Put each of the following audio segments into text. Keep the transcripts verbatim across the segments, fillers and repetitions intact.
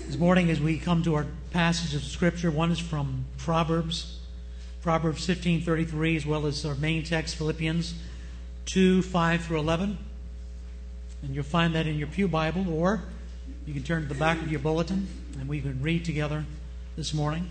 This morning as we come to our passage of Scripture, one is from Proverbs, Proverbs fifteen thirty-three, as well as our main text, Philippians two, five through eleven. And you'll find that in your pew Bible, or you can turn to the back of your bulletin, and we can read together this morning.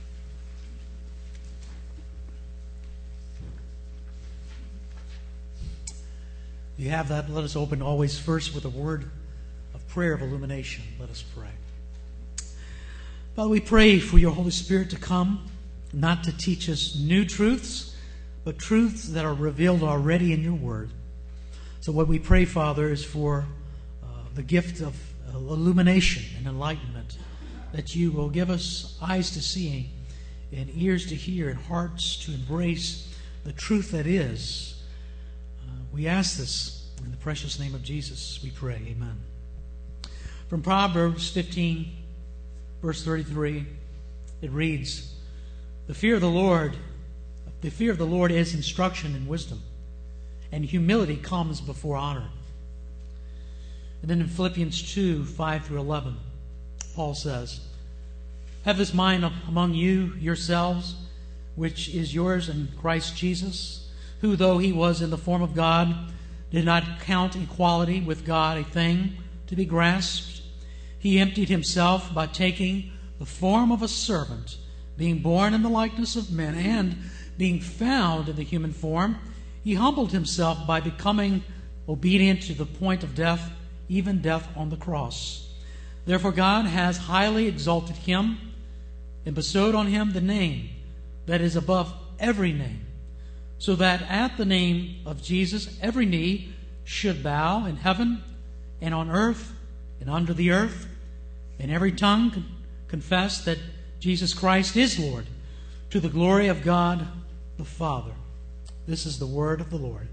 If you have that, let us open always first with a word of prayer of illumination. Let us pray. Father, we pray for your Holy Spirit to come, not to teach us new truths, but truths that are revealed already in your word. So what we pray, Father, is for uh, the gift of uh, illumination and enlightenment, that you will give us eyes to see and ears to hear and hearts to embrace the truth that is. Uh, we ask this in the precious name of Jesus, we pray. Amen. From Proverbs fifteen, verse thirty-three, it reads, The fear of the Lord, the fear of the Lord is instruction and wisdom, and humility comes before honor. And then in Philippians two, five through eleven, Paul says, Have this mind among you yourselves, which is yours in Christ Jesus, who, though he was in the form of God, did not count equality with God a thing to be grasped. He emptied himself by taking the form of a servant, being born in the likeness of men, and being found in the human form, he humbled himself by becoming obedient to the point of death, even death on the cross. Therefore God has highly exalted him and bestowed on him the name that is above every name, so that at the name of Jesus every knee should bow in heaven and on earth and under the earth, and every tongue con- confess that Jesus Christ is Lord, to the glory of God the Father. This is the word of the Lord.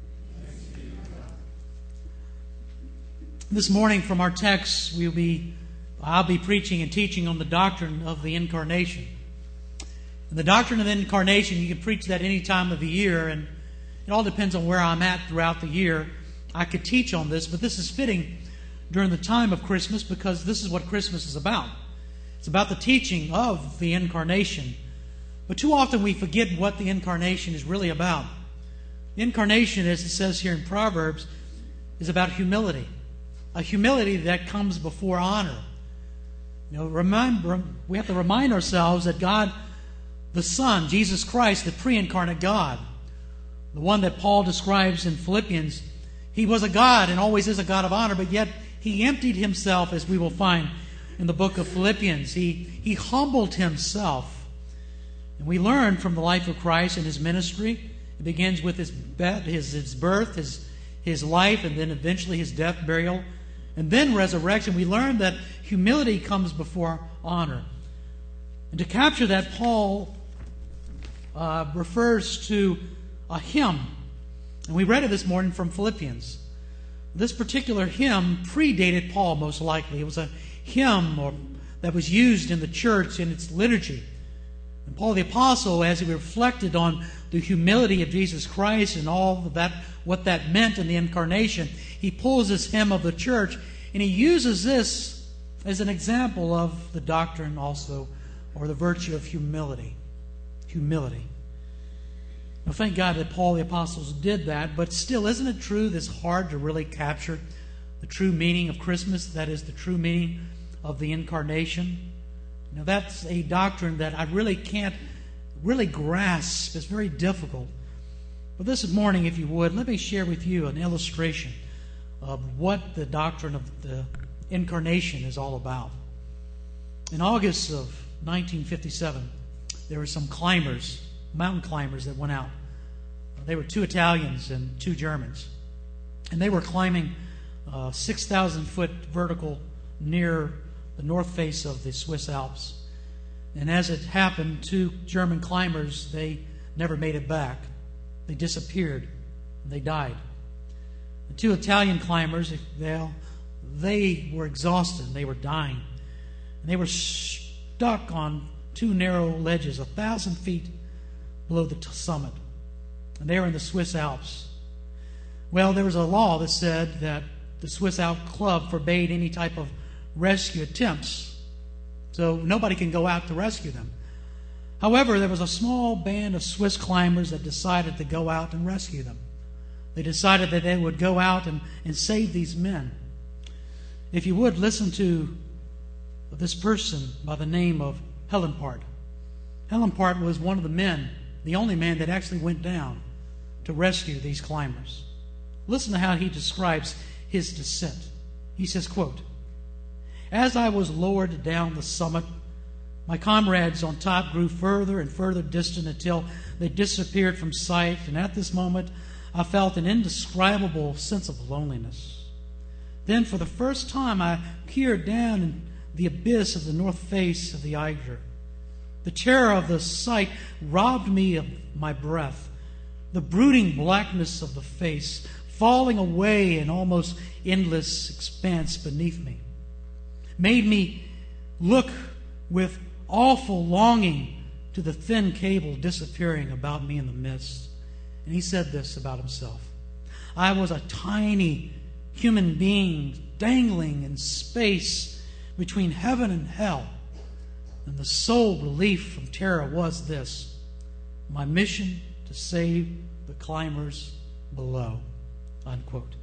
This morning from our text, we'll be, I'll be preaching and teaching on the doctrine of the Incarnation. And the doctrine of the Incarnation, you can preach that any time of the year, and it all depends on where I'm at throughout the year. I could teach on this, but this is fitting during the time of Christmas because this is what Christmas is about. It's about the teaching of the Incarnation. But too often we forget what the Incarnation is really about. The Incarnation, as it says here in Proverbs, is about humility. A humility that comes before honor. You know, remember, we have to remind ourselves that God, the Son, Jesus Christ, the pre-incarnate God, the one that Paul describes in Philippians, he was a God and always is a God of honor, but yet he emptied himself, as we will find in the book of Philippians. He, he humbled himself. And we learn from the life of Christ and his ministry. It begins with his, his, his birth, his, his life, and then eventually his death, burial, and then resurrection. We learn that humility comes before honor. And to capture that, Paul uh, refers to a hymn. And we read it this morning from Philippians. This particular hymn predated Paul, most likely. It was a hymn or, that was used in the church in its liturgy. And Paul the Apostle, as he reflected on the humility of Jesus Christ and all of that, what that meant in the Incarnation, he pulls this hymn of the church and he uses this as an example of the doctrine also, or the virtue of humility. Humility. Now, thank God that Paul the Apostle did that, but still, isn't it true that it's hard to really capture the true meaning of Christmas? That is the true meaning of the Incarnation. Now, that's a doctrine that I really can't really grasp. It's very difficult. But this morning, if you would, let me share with you an illustration of what the doctrine of the Incarnation is all about. In August of nineteen fifty-seven, there were some climbers, mountain climbers that went out. They were two Italians and two Germans. And they were climbing uh, six thousand foot vertical near the north face of the Swiss Alps. And as it happened, two German climbers, they never made it back. They disappeared. They died. The two Italian climbers, they, they were exhausted. They were dying. And they were stuck on two narrow ledges, a thousand feet below the t- summit. And they were in the Swiss Alps. Well, there was a law that said that the Swiss Alp Club forbade any type of rescue attempts So nobody can go out to rescue them. However, there was a small band of Swiss climbers that decided to go out and rescue them. They decided that they would go out and, and save these men. If you would, listen to this person by the name of Hellenpart. Hellenpart was one of the men, the only man that actually went down to rescue these climbers. Listen to how he describes his descent. He says, quote, "As I was lowered down the summit, my comrades on top grew further and further distant until they disappeared from sight, and at this moment I felt an indescribable sense of loneliness. Then for the first time I peered down in the abyss of the north face of the Eiger. The terror of the sight robbed me of my breath. The brooding blackness of the face, falling away in almost endless expanse beneath me, made me look with awful longing to the thin cable disappearing about me in the mist." And he said this about himself: "I was a tiny human being dangling in space between heaven and hell. And the sole relief from terror was this: my mission to save the climbers below." Unquote.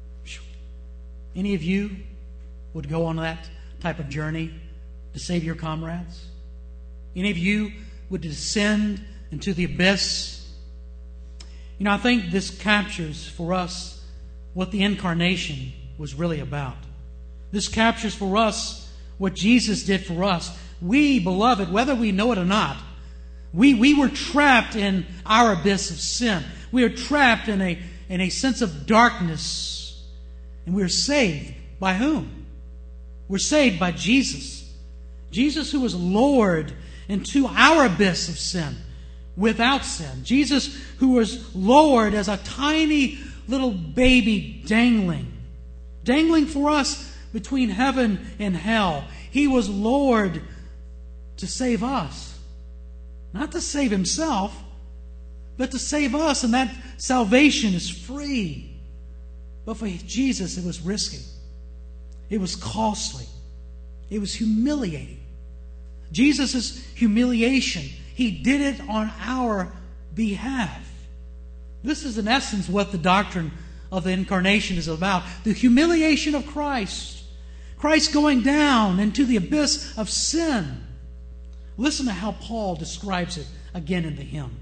Any of you would go on that type of journey to save your comrades? Any of you would descend into the abyss? You know, I think this captures for us what the incarnation was really about. This captures for us what Jesus did for us. We, beloved, whether we know it or not, we, we were trapped in our abyss of sin. We are trapped in a, in a sense of darkness. And we are saved by whom? We're saved by Jesus. Jesus, who was lowered into our abyss of sin without sin. Jesus, who was lowered as a tiny little baby dangling. Dangling for us between heaven and hell. He was lowered to save us. Not to save himself, but to save us. And that salvation is free. But for Jesus, it was risky. It was costly. It was humiliating. Jesus' humiliation, he did it on our behalf. This is in essence what the doctrine of the incarnation is about. The humiliation of Christ. Christ going down into the abyss of sin. Listen to how Paul describes it again in the hymn.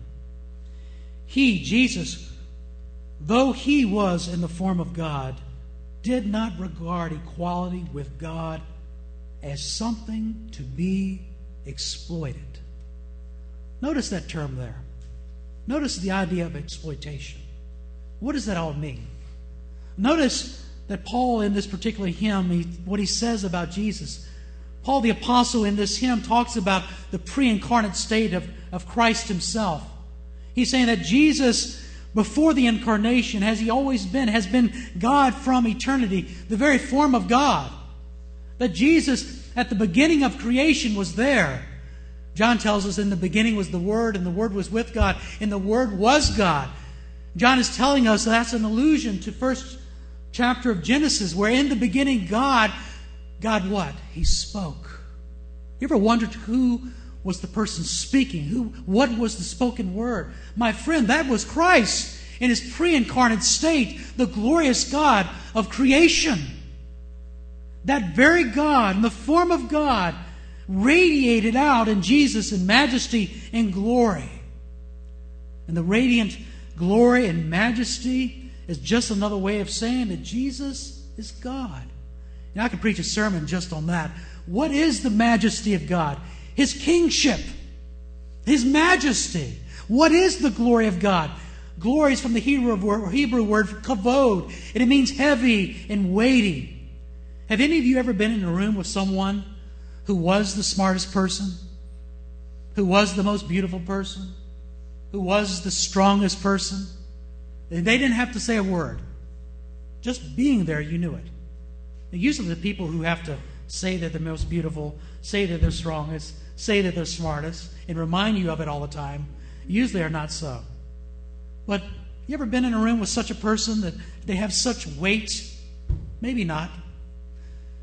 He, Jesus, though he was in the form of God, did not regard equality with God as something to be exploited. Notice that term there. Notice the idea of exploitation. What does that all mean? Notice that Paul in this particular hymn, he, what he says about Jesus. Paul the Apostle in this hymn talks about the pre-incarnate state of, of Christ himself. He's saying that Jesus, before the incarnation, as he always been, has been God from eternity, the very form of God. That Jesus, at the beginning of creation, was there. John tells us in the beginning was the Word, and the Word was with God, and the Word was God. John is telling us that's an allusion to first chapter of Genesis, where in the beginning God, God what? He spoke. You ever wondered who was the person speaking? Who? What was the spoken word? My friend, that was Christ in his pre-incarnate state, the glorious God of creation. That very God, in the form of God, radiated out in Jesus in majesty and glory. And the radiant glory and majesty is just another way of saying that Jesus is God. Now I could preach a sermon just on that. What is the majesty of God? His kingship. His majesty. What is the glory of God? Glory is from the Hebrew word, Hebrew word kavod, and it means heavy and weighty. Have any of you ever been in a room with someone who was the smartest person? Who was the most beautiful person? Who was the strongest person? They didn't have to say a word. Just being there, you knew it. Usually the people who have to say that they're most beautiful, say that they're strongest, say that they're smartest, and remind you of it all the time, usually are not so. But you ever been in a room with such a person that they have such weight? Maybe not.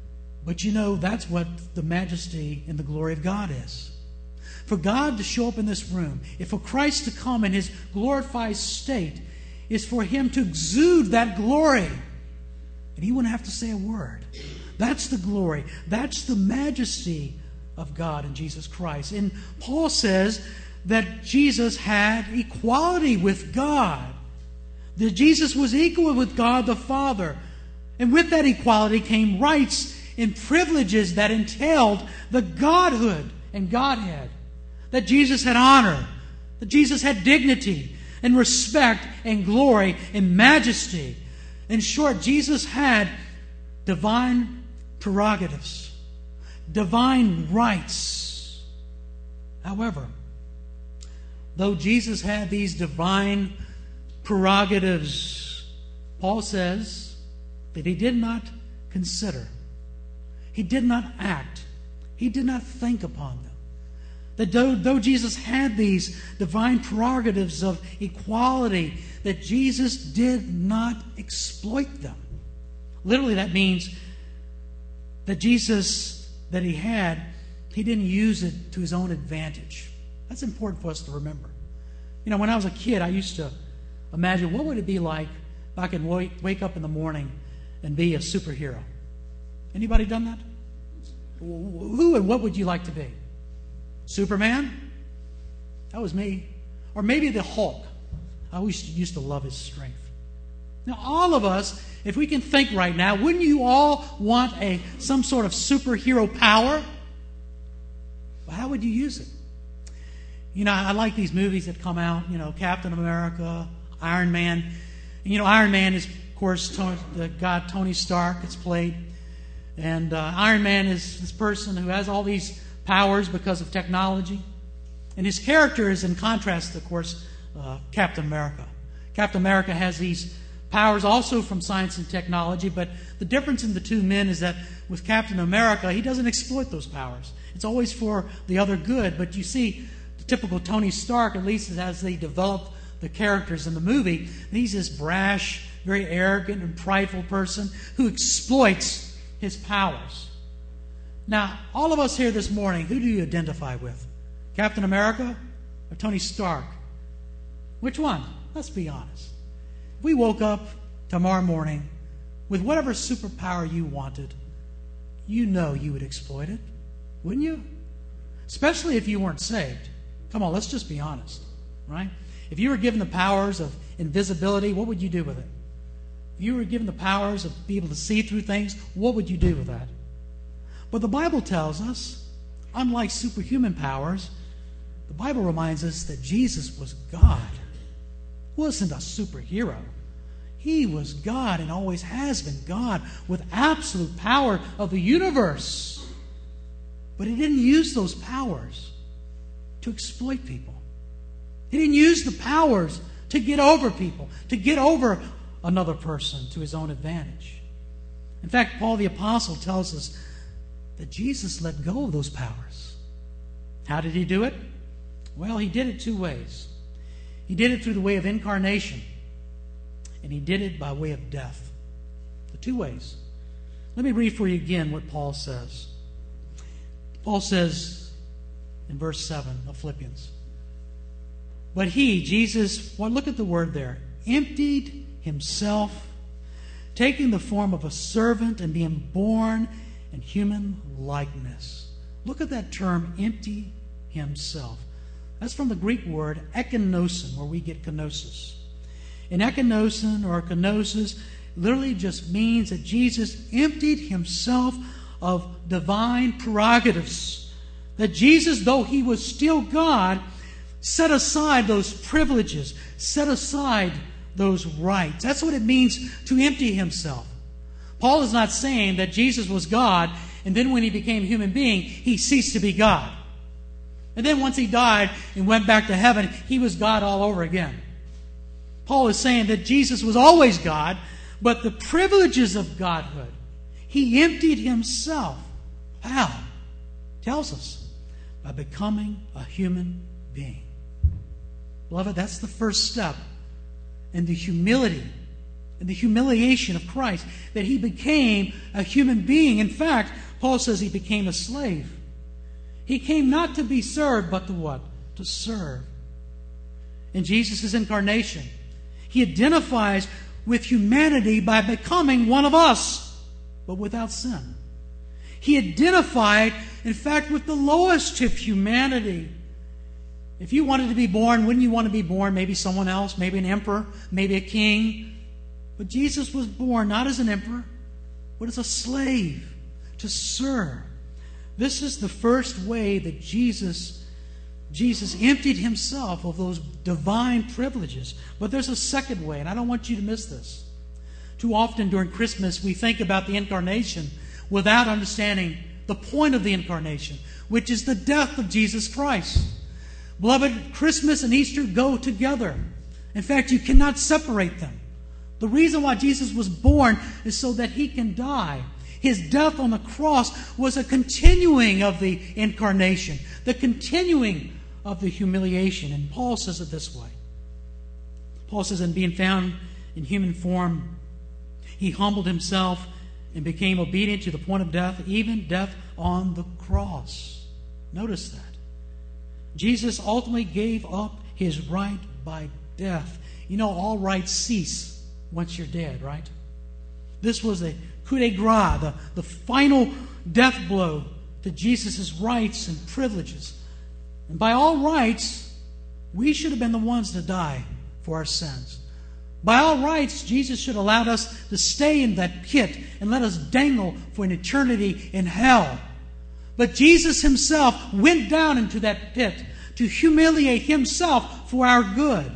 But you know, that's what the majesty and the glory of God is. For God to show up in this room, if for Christ to come in His glorified state, is for Him to exude that glory. And He wouldn't have to say a word. That's the glory. That's the majesty of God in Jesus Christ. And Paul says that Jesus had equality with God. That Jesus was equal with God the Father. And with that equality came rights and privileges that entailed the Godhood and Godhead. That Jesus had honor. That Jesus had dignity and respect and glory and majesty. In short, Jesus had divine prerogatives, divine rights. However, though Jesus had these divine prerogatives, Paul says that He did not consider, He did not act, He did not think upon them. That though, though Jesus had these divine prerogatives of equality, that Jesus did not exploit them. Literally, that means that Jesus, that He had, He didn't use it to His own advantage. That's important for us to remember. You know, when I was a kid, I used to imagine what would it be like if I could wake, wake up in the morning and be a superhero. Anybody done that? Who and what would you like to be? Superman? That was me. Or maybe the Hulk. I always used to love his strength. Now, all of us, if we can think right now, wouldn't you all want a some sort of superhero power? Well, how would you use it? You know, I like these movies that come out, you know, Captain America, Iron Man. And, you know, Iron Man is, of course, Tony, the god Tony Stark. It's played. And uh, Iron Man is this person who has all these powers because of technology. And his character is in contrast, of course, uh, Captain America. Captain America has these powers also from science and technology, but the difference in the two men is that with Captain America, he doesn't exploit those powers. It's always for the other good. But you see, the typical Tony Stark, at least as they develop the characters in the movie, he's this brash, very arrogant and prideful person who exploits his powers. Now, all of us here this morning, who do you identify with? Captain America or Tony Stark? Which one? Let's be honest. If we woke up tomorrow morning with whatever superpower you wanted, you know you would exploit it, wouldn't you? Especially if you weren't saved. Come on, let's just be honest, right? If you were given the powers of invisibility, what would you do with it? If you were given the powers of being able to see through things, what would you do with that? But the Bible tells us, unlike superhuman powers, the Bible reminds us that Jesus was God. He wasn't a superhero. He was God and always has been God with absolute power of the universe. But He didn't use those powers to exploit people. He didn't use the powers to get over people, to get over another person to His own advantage. In fact, Paul the Apostle tells us that Jesus let go of those powers. How did He do it? Well, He did it two ways. He did it through the way of incarnation, and He did it by way of death. The two ways. Let me read for you again what Paul says. Paul says in verse seven of Philippians, but He, Jesus, well, look at the word there, emptied Himself, taking the form of a servant and being born in human likeness. Look at that term, empty Himself. That's from the Greek word ekinosin, where we get kenosis. And ekinosin or kenosis literally just means that Jesus emptied Himself of divine prerogatives. That Jesus, though He was still God, set aside those privileges, set aside those rights. That's what it means to empty Himself. Paul is not saying that Jesus was God, and then when He became a human being, He ceased to be God. And then once He died and went back to heaven, He was God all over again. Paul is saying that Jesus was always God, but the privileges of Godhood, He emptied Himself. How? Tells us, by becoming a human being. Beloved, that's the first step in the humility and the humiliation of Christ, that He became a human being. In fact, Paul says he became a slave. He came not to be served, but to what? To serve. In Jesus' incarnation, he identifies with humanity by becoming one of us, but without sin. He identified, in fact, with the lowest of humanity. If you wanted to be born, wouldn't you want to be born maybe someone else, maybe an emperor, maybe a king? But Jesus was born not as an emperor, but as a slave to serve. This is the first way that Jesus, Jesus emptied himself of those divine privileges. But there's a second way, and I don't want you to miss this. Too often during Christmas, we think about the incarnation without understanding the point of the incarnation, which is the death of Jesus Christ. Beloved, Christmas and Easter go together. In fact, you cannot separate them. The reason why Jesus was born is so that he can die. His death on the cross was a continuing of the incarnation, the continuing of the humiliation. And Paul says it this way. Paul says, "In being found in human form, he humbled himself and became obedient to the point of death, even death on the cross." Notice that. Jesus ultimately gave up his right by death. You know, all rights cease once you're dead, right? This was a coup de grace, the, the final death blow to Jesus' rights and privileges. And by all rights, we should have been the ones to die for our sins. By all rights, Jesus should have allowed us to stay in that pit and let us dangle for an eternity in hell. But Jesus himself went down into that pit to humiliate himself for our good.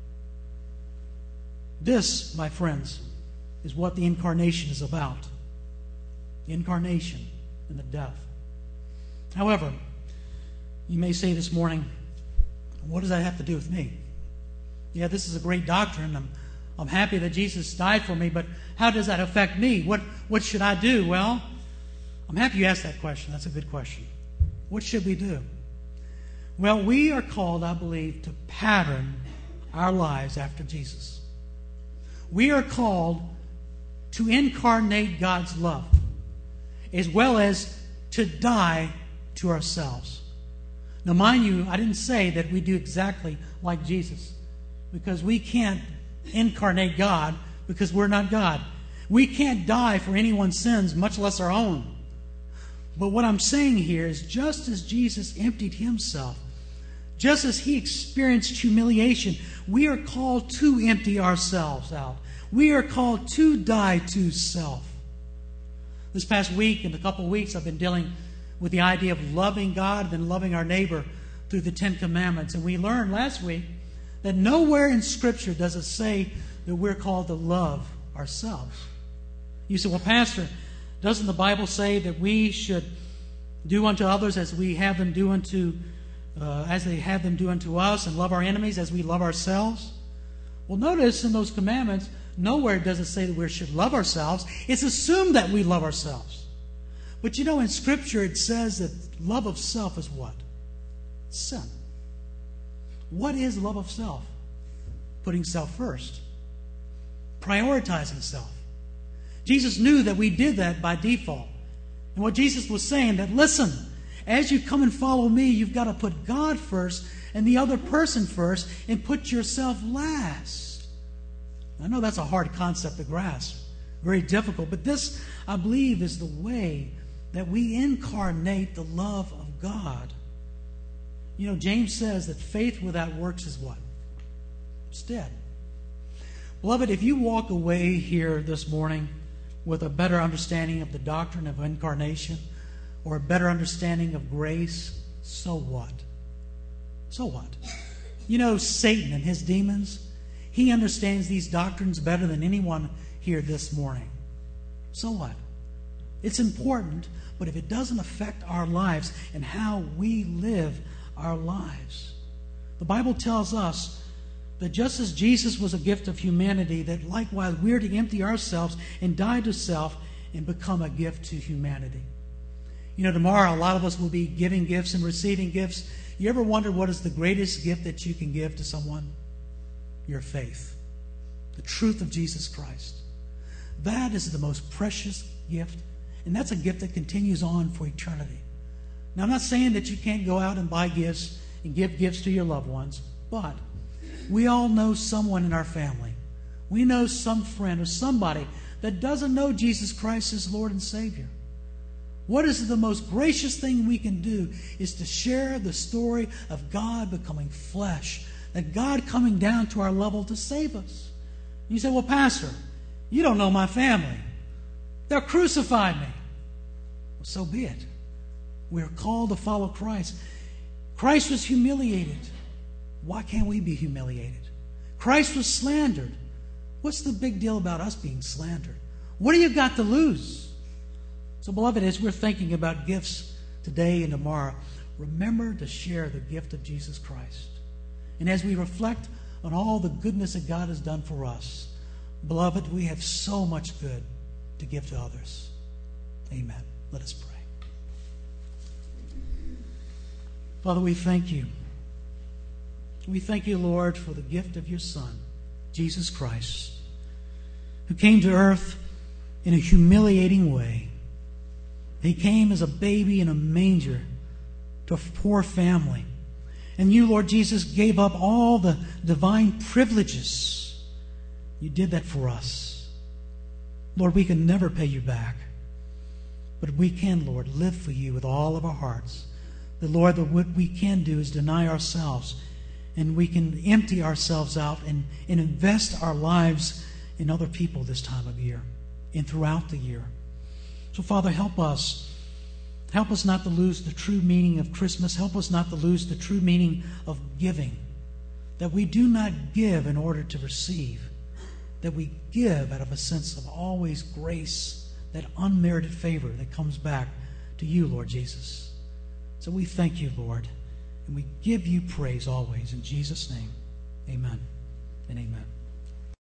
This, my friends, is what the incarnation is about. The incarnation and the death. However, you may say this morning, what does that have to do with me? Yeah, this is a great doctrine. I'm, I'm happy that Jesus died for me, but how does that affect me? What, what should I do? Well, I'm happy you asked that question. That's a good question. What should we do? Well, we are called, I believe, to pattern our lives after Jesus. We are called to incarnate God's love, as well as to die to ourselves. Now, mind you, I didn't say that we do exactly like Jesus, because we can't incarnate God because we're not God. We can't die for anyone's sins, much less our own. But what I'm saying here is, just as Jesus emptied himself, just as he experienced humiliation, we are called to empty ourselves out. We are called to die to self. This past week and a couple of weeks, I've been dealing with the idea of loving God and loving our neighbor through the Ten Commandments. And we learned last week that nowhere in Scripture does it say that we're called to love ourselves. You say, well, Pastor, doesn't the Bible say that we should do unto others as we have them do unto, uh, as they have them do unto us, and love our enemies as we love ourselves? Well, notice in those commandments, nowhere does it say that we should love ourselves. It's assumed that we love ourselves. But you know, in Scripture it says that love of self is what? Sin. What is love of self? Putting self first. Prioritizing self. Jesus knew that we did that by default. And what Jesus was saying, that listen, as you come and follow me, you've got to put God first and the other person first and put yourself last. I know that's a hard concept to grasp. Very difficult. But this, I believe, is the way that we incarnate the love of God. You know, James says that faith without works is what? It's dead. Beloved, if you walk away here this morning with a better understanding of the doctrine of incarnation or a better understanding of grace, so what? So what? You know, Satan and his demons, he understands these doctrines better than anyone here this morning. So what? It's important, but if it doesn't affect our lives and how we live our lives. The Bible tells us that just as Jesus was a gift of humanity, that likewise we're to empty ourselves and die to self and become a gift to humanity. You know, tomorrow a lot of us will be giving gifts and receiving gifts. You ever wonder what is the greatest gift that you can give to someone? Your faith. The truth of Jesus Christ. That is the most precious gift And that's a gift that continues on for eternity. Now, I'm not saying that you can't go out and buy gifts and give gifts to your loved ones, but we all know someone in our family. We know some friend or somebody that doesn't know Jesus Christ as Lord and Savior. What is the most gracious thing we can do is to share the story of God becoming flesh, that God coming down to our level to save us. You say, well, Pastor, you don't know my family. They'll crucify me. Well, so be it. We're called to follow Christ. Christ was humiliated. Why can't we be humiliated? Christ was slandered. What's the big deal about us being slandered? What do you got to lose? So, beloved, as we're thinking about gifts today and tomorrow, remember to share the gift of Jesus Christ. And as we reflect on all the goodness that God has done for us, beloved, we have so much good to give to others. Amen. Let us pray. Father, we thank you. We thank you, Lord, for the gift of your Son, Jesus Christ, who came to earth in a humiliating way. He came as a baby in a manger to a poor family. And you, Lord Jesus, gave up all the divine privileges. You did that for us. Lord, we can never pay you back. But we can, Lord, live for you with all of our hearts. The Lord, that what we can do is deny ourselves, and we can empty ourselves out and, and invest our lives in other people this time of year and throughout the year. So, Father, help us. Help us not to lose the true meaning of Christmas. Help us not to lose the true meaning of giving. That we do not give in order to receive. That we give out of a sense of always grace, that unmerited favor that comes back to you, Lord Jesus. So we thank you, Lord, and we give you praise always in Jesus' name.